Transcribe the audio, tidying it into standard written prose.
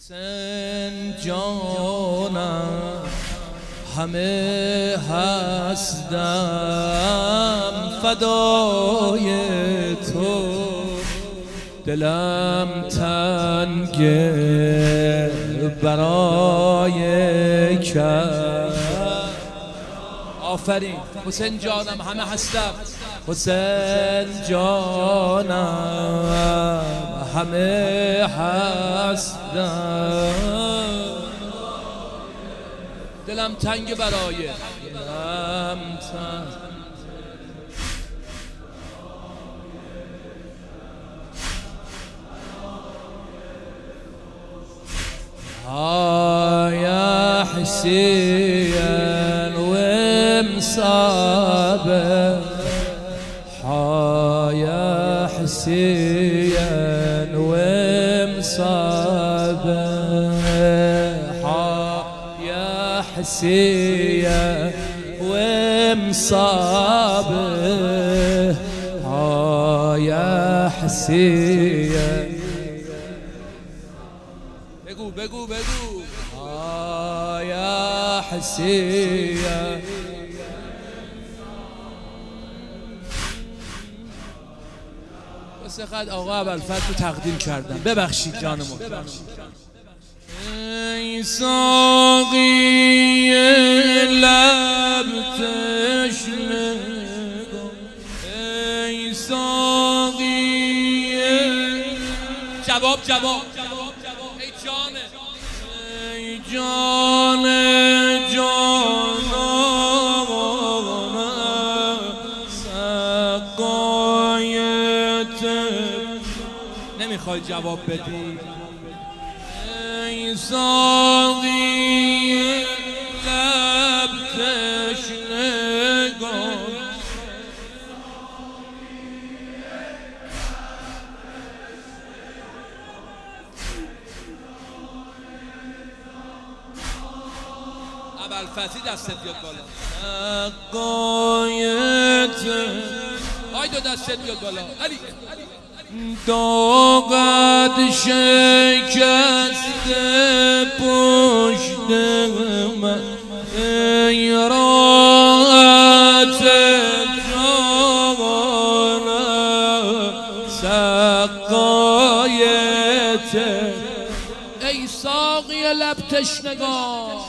حسین جانم همه هستم فدای تو، دلم تنگه برای کس. آفرین. حسین جانم همه هستم، حسین جانم همه هستم، دلم تنگ برای دلم تنگ. يا حسين ومصابه، يا حسين ومصابه، يا حسين ومصابه، يا حسين. بگو يا حسين. واسه خد آقا ابوالفضل رو تقدیم کردم، ببخشید جانمو. ای ساقی لب تشنه، ای ساقی جواب ای جانه، ای جان جانانم سقایت. نمیخوای جواب بدی؟ ای ساقی لب تشنگان، ابوالفضل دستت بیاد بالا. سقایت آی دو دستت بیاد بالا. علی داغت شکسته پشت من، ای راحت جانم سقایت. ای ساقی لب تشنگان،